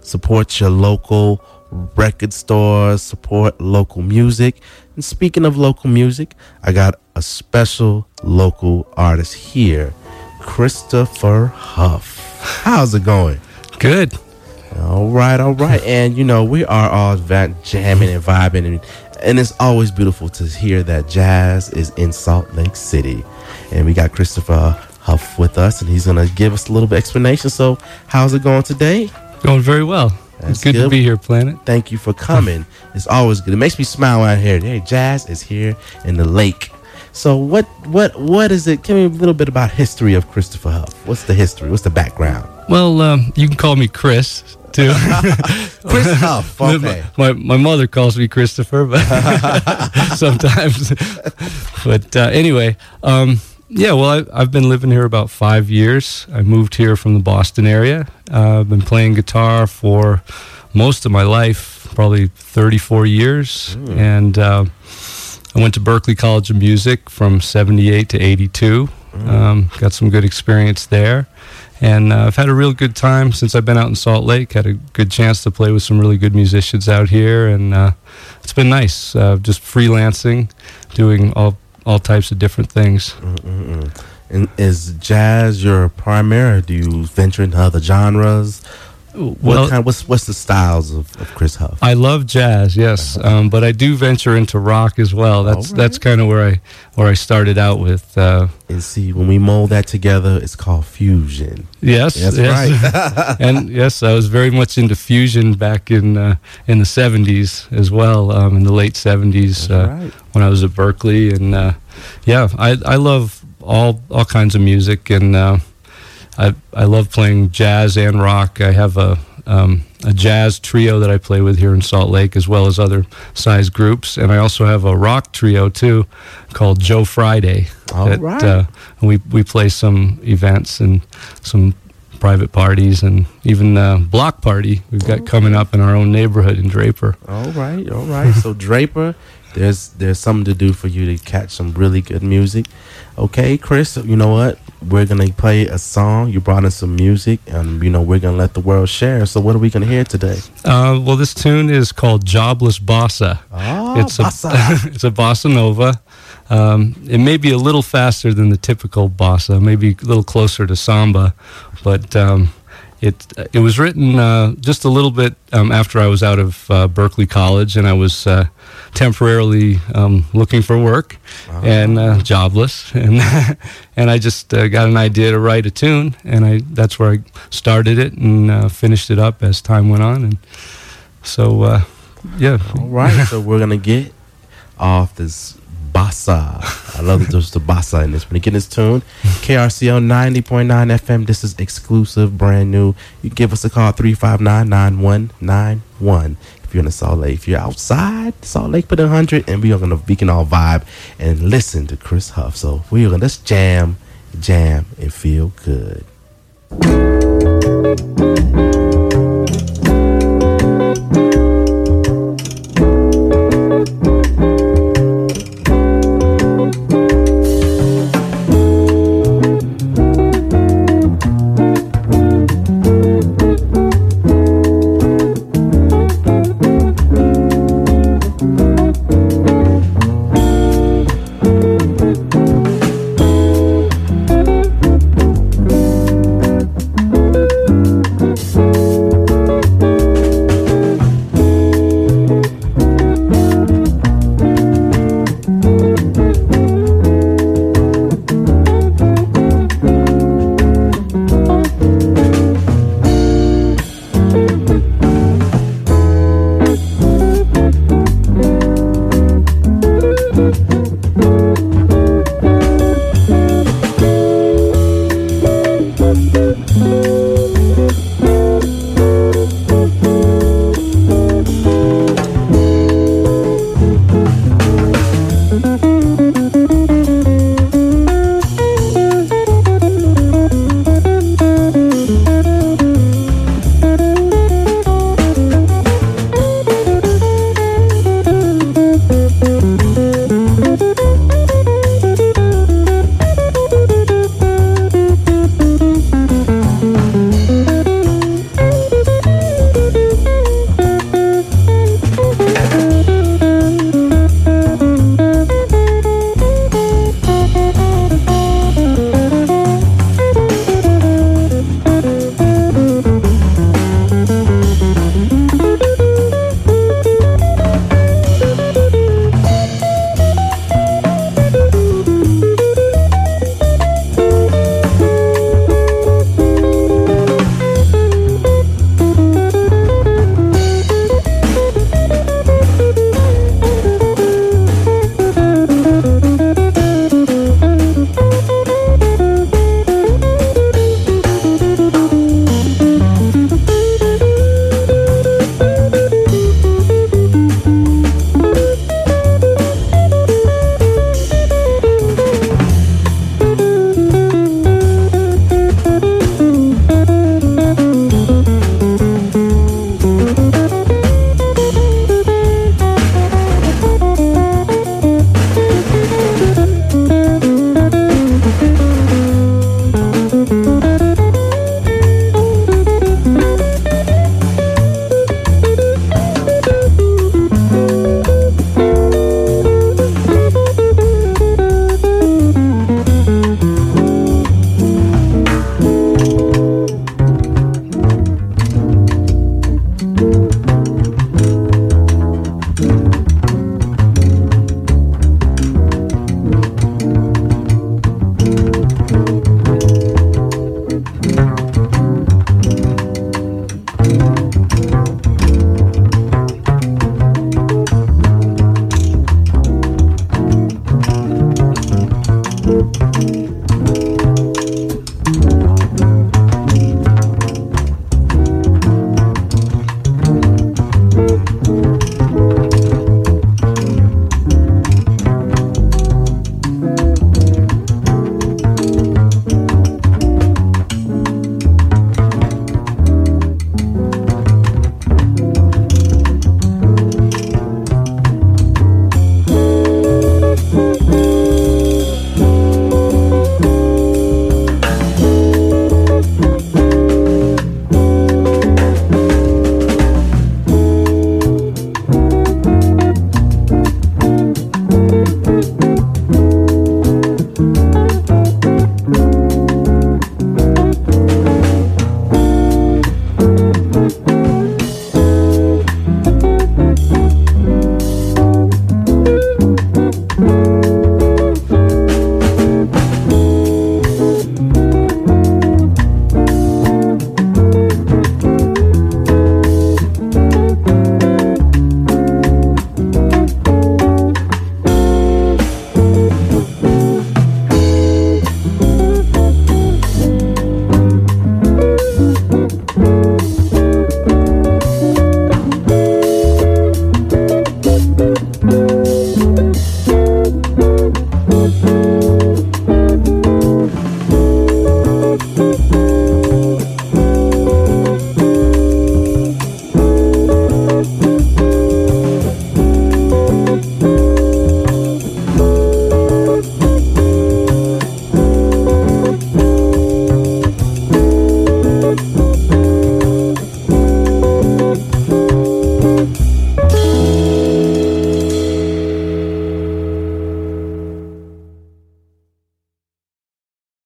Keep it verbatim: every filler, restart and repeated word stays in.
support your local record stores, support local music. And speaking of local music, I got a special local artist here, Christopher Huff. How's it going? Good. All right, all right. And, you know, we are all va- jamming and vibing, and, and it's always beautiful to hear that jazz is in Salt Lake City. And we got Christopher Huff with us, and he's going to give us a little bit of explanation. So how's it going today? Going very well. That's it's good, good to be here, Planet. Thank you for coming. It's always good. It makes me smile out here. Hey, jazz is here in the lake. So what what what is it? Tell me a little bit about history of Christopher Huff. What's the history? What's the background? Well, um, you can call me Chris, too. Chris Huff, okay. My, my mother calls me Christopher, but sometimes. But uh, anyway, um, yeah, well, I, I've been living here about five years. I moved here from the Boston area. Uh, I've been playing guitar for most of my life, probably thirty-four years. Mm. And uh, I went to Berklee College of Music from seventy-eight to eighty-two. Mm. Um, got some good experience there. And uh, I've had a real good time since I've been out in Salt Lake. Had a good chance to play with some really good musicians out here. And uh, it's been nice, uh, just freelancing, doing all all types of different things. Mm-mm-mm. And is jazz your primary, or do you venture into other genres? What Well, kind, what's what's the styles of, of Chris Huff? I love jazz, yes, um, but I do venture into rock as well. That's All right. that's kind of where I where I started out with. Uh, And see, when we mold that together, it's called fusion. yes, That's yes. right. And yes, I was very much into fusion back in uh, in the seventies as well, um, in the late seventies That's uh, right. when I was at Berklee, and uh, yeah, I I love all all kinds of music, and uh, I I love playing jazz and rock. I have a um, a jazz trio that I play with here in Salt Lake, as well as other size groups, and I also have a rock trio too, called Joe Friday. All that, right. Uh, we we play some events and some private parties, and even a block party we've got coming up in our own neighborhood in Draper. All right, all right. So Draper, there's there's something to do for you to catch some really good music. Okay, Chris, you know what? We're gonna play a song. You brought in some music, and you know we're gonna let the world share. So what are we gonna hear today? Uh, well, this tune is called Jobless Bossa. Oh, it's bossa. A, it's a bossa nova. Um, it may be a little faster than the typical bossa, maybe a little closer to samba, but um, it it was written uh, just a little bit um, after I was out of uh, Berklee College, and I was uh, temporarily um, looking for work Oh. and uh, jobless, and and I just uh, got an idea to write a tune, and I that's where I started it and uh, finished it up as time went on, and so uh, yeah. All right, so we're gonna get off this bossa. I love that there's the bossa in this. When you get this tune, K R C L ninety point nine F M. This is exclusive, brand new. You give us a call, three five nine, nine one nine one. If you're in the Salt Lake, if you're outside Salt Lake, put a hundred, and we are gonna we can all vibe and listen to Chris Huff. So we're gonna let's jam, jam, and feel good.